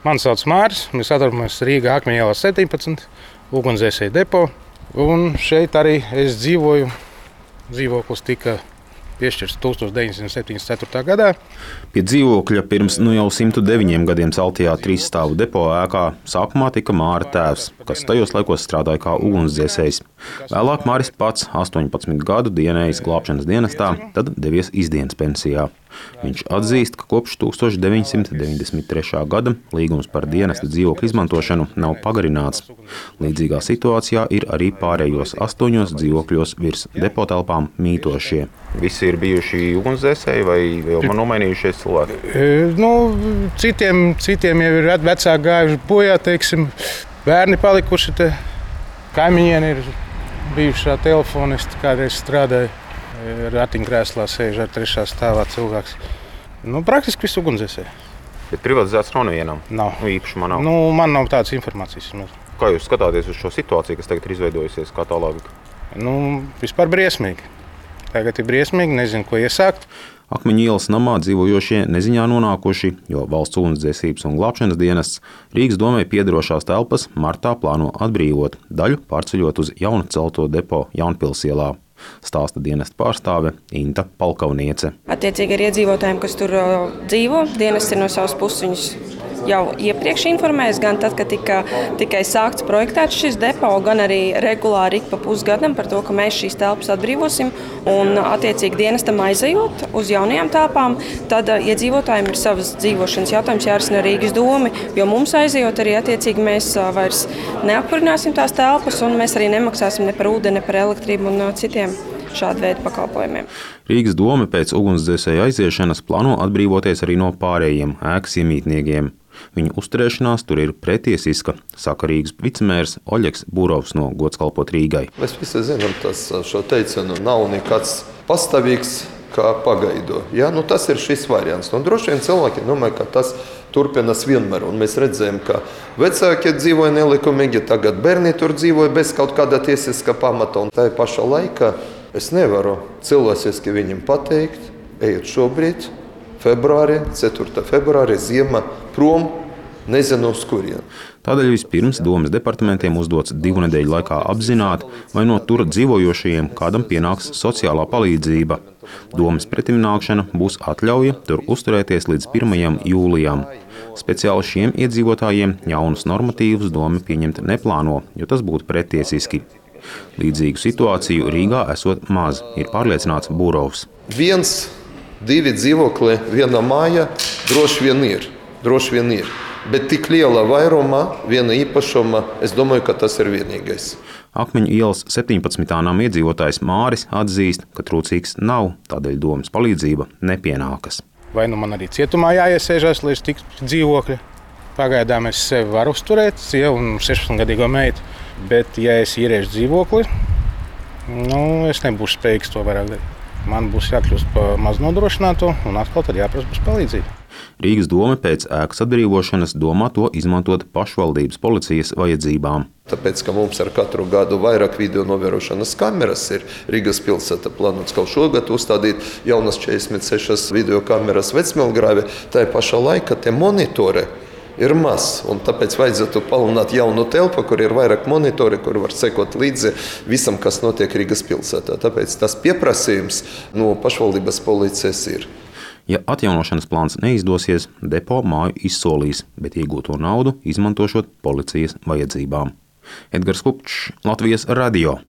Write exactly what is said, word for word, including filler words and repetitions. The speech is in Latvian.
Mani sauc Māris, mēs atrodamies Rīgā Akmeņu ielā septiņpadsmit, ugunsdzēsēju depo. Un šeit arī es dzīvoju. Dzīvoklis tika piešķirts tūkstoš deviņsimt septiņdesmit ceturtajā gadā. Pie dzīvokļa pirms nu jau simt deviņiem gadiem celtajā trīsstāvu depo ēkā sākumā tika Māra tēvs, kas tajos laikos strādāja kā ugunsdzēsējs. Vēlāk Māris pats astoņpadsmit gadu dienējis glābšanas dienestā, tad devies izdienas pensijā. Viņš atzīst, ka kopš tūkstoš deviņsimt deviņdesmit trešā gada līgums par dienesta dzīvokļu izmantošanu nav pagarināts. Līdzīgā situācijā ir arī pārējos astoņos dzīvokļos virs depo telpām mītošie. Visi ir bijuši ugunsdzēsēji vai jau nomainījušies cilvēki? E, nu, citiem, citiem jau ir vecāki gājuši bojā, teiksim. Bērni palikuši te. Kaimiņieni ir bijušā telefonista, kādreiz strādāja. Ratiņkrēslā sēž ar trešā stāvā cilvēks. Nu, praktiski visu ugunsdzēsēji. Bet privatizēts nav nevienam? Nav. Nu, īpašumā nav? Nu, man nav tādas informācijas. Kā jūs skatāties uz šo situāciju, kas tagad ir izveidojusies, kā tālāk? Nu, vispār briesmīgi. Tagad ir briesmīgi, nezinu, ko iesākt. Akmeņu ielas namā dzīvojošie neziņā nonākuši, jo valsts ugunsdzēsības un glābšanas dienests Rīgas domai piederošās telpas martā plāno atbrīvot, daļu pārceļot uz jaunu celto depo Jaunpils ielā. Stāsta dienesta pārstāve Inta Palkavniece. Attiecīgi ar iedzīvotājiem, kas tur dzīvo, dienests ir no savas puses viņus jau iepriekš informējis, gan tad, kad tika tikai sākts projektēt šis depo, gan arī regulāri ik pa pusgadam par to, ka mēs šīs telpas atbrīvosim. Un attiecīgi dienestam aizejot uz jaunajām telpām, tad iedzīvotājiem ir savas dzīvošanas jautājums jārisina Rīgas domi, jo mums aizejot arī attiecīgi mēs vairs neapkurināsim tās telpas un mēs arī nemaksāsim ne par ūdeni, ne par elektrību un citiem šāda veida pakalpojumiem. Rīgas doma pēc ugunsdzēsēju aiziešanas plāno atbrīvoties arī no pārējiem ēkas iemītniekiem. Viņu uzturēšanās tur ir pretiesiska, saka Rīgas vicemērs Oļegs Burovs no Gods kalpot Rīgai. Mēs visi zinām tas, šo teicienu, nav nekāds pastāvīgs kā pagaidu. Ja? Nu, tas ir šis variants. Un droši vien cilvēki domāja, ka tas turpinās vienmēr. Un mēs redzējām, ka vecāki dzīvoja nelikumīgi, tagad bērni tur dzīvoja bez kaut kāda tiesiska pamata. Un tā pašā laikā es nevaru cilvēciski viņiem pateikt, ejiet šobrīd, februārī, ceturtā februārī, ziema prom, nezinu uz kurien. Tādēļ vispirms domas departamentiem uzdots divu nedēļu laikā apzināt, vai no tur dzīvojošajiem kādam pienāks sociālā palīdzība. Domas pretimnākšana būs atļauja tur uzturēties līdz pirmajam jūlijam. Speciāli šiem iedzīvotājiem jaunus normatīvus doma pieņemt neplāno, jo tas būtu pretiesiski. Līdzīgu situāciju Rīgā esot maz, ir pārliecināts Burovs. Viens, divi dzīvokļi, viena māja droši vien ir. Droši vien ir. Bet tik liela vairumā, viena īpašuma, es domāju, ka tas ir vienīgais. Akmeņu ielas septiņpadsmitā nama iedzīvotājs Māris atzīst, ka trūcīgs nav, tādēļ domas palīdzība nepienākas. Vai nu man arī cietumā jāiesēžas, lai es tiktu pie dzīvokļa. Pagaidām es sevi varu uzturēt, sievu un sešpadsmitgadīgo meitu. Bet, ja es īrēšu dzīvokli, nu, es nebūšu spējīgs to vairāk darīt. Man būs jākļūst par maznodrošināto un atkal tad jāprasa būs palīdzība. Rīgas doma pēc ēkas atbrīvošanas domā to izmantot pašvaldības policijas vajadzībām. Tāpēc, ka mums ar katru gadu vairāk video novērošanas kameras ir Rīgas pilsēta plānots kaut šogad uzstādīt jaunas četrdesmit sešas video kameras Vecmilgrāvē, tā pašā laikā tie monitori ir maz, un tāpēc vajadzētu palielināt jaunu telpu, kur ir vairāk monitori, kur var sekot līdzi visam, kas notiek Rīgas pilsētā. Tāpēc tas pieprasījums no pašvaldības policijas ir. Ja atjaunošanas plāns neizdosies, depo māju izsolīs, bet iegūto naudu izmantošot policijas vajadzībām. Edgars Kupčs, Latvijas radio.